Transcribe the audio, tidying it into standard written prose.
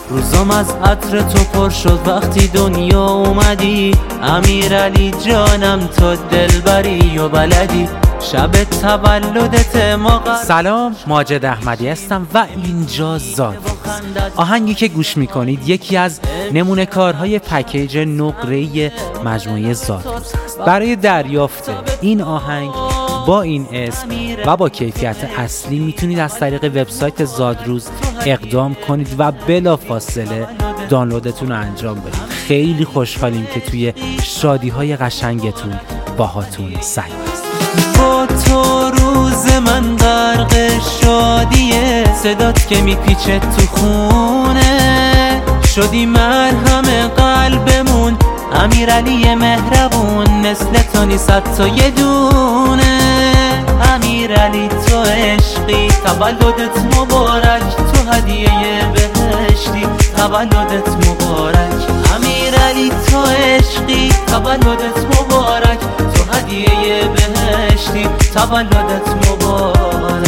روزم از عطر تو پر شد وقتی دنیا اومدی. امیرعلی جانم تو دلبری و بلدی، شب تولدت ما. سلام، ماجد احمدی هستم و اینجا زادروز. آهنگی که گوش میکنید یکی از نمونه کارهای پکیج نقره‌ای مجموعه زادروز است. برای دریافت این آهنگ با این اسم و با کیفیت اصلی میتونید از طریق وبسایت زادروز اقدام کنید و بلافاصله دانلودتون رو انجام بدید. خیلی خوشحالیم که توی شادی‌های قشنگتون باهاتون سعی است. با تو روز من غرق شادیه، صدات که میپیچه تو خونه، شدی مرهم قلبمون. امیرعلی مهربون، مثل تو نیست تا یه دونه. امیرعلی تو عشقی، تولدت مبارک، تو هدیه بهشتی، تولدت مبارک. امیرعلی تو عشقی، تولدت مبارک، تو هدیه بهشتی، تولدت مبارک.